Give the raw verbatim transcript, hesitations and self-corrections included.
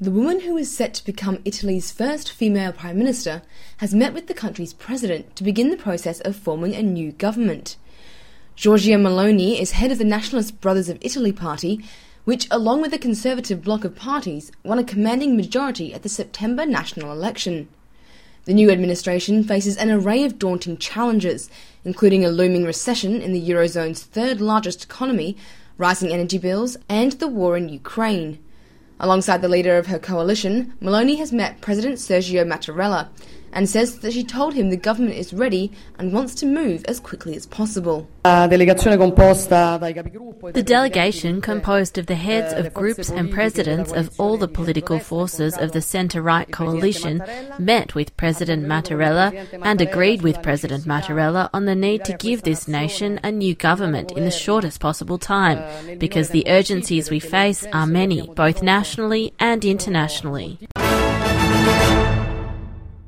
The woman who is set to become Italy's first female Prime Minister has met with the country's president to begin the process of forming a new government. Giorgia Meloni is head of the Nationalist Brothers of Italy party, which, along with a conservative bloc of parties, won a commanding majority at the September national election. The new administration faces an array of daunting challenges, including a looming recession in the Eurozone's third-largest economy, rising energy bills, and the war in Ukraine. Alongside the leader of her coalition, Meloni has met President Sergio Mattarella and says that she told him the government is ready and wants to move as quickly as possible. The delegation, composed of the heads of groups and presidents of all the political forces of the centre-right coalition, met with President Mattarella and agreed with President Mattarella on the need to give this nation a new government in the shortest possible time, because the urgencies we face are many, both nationally and internationally.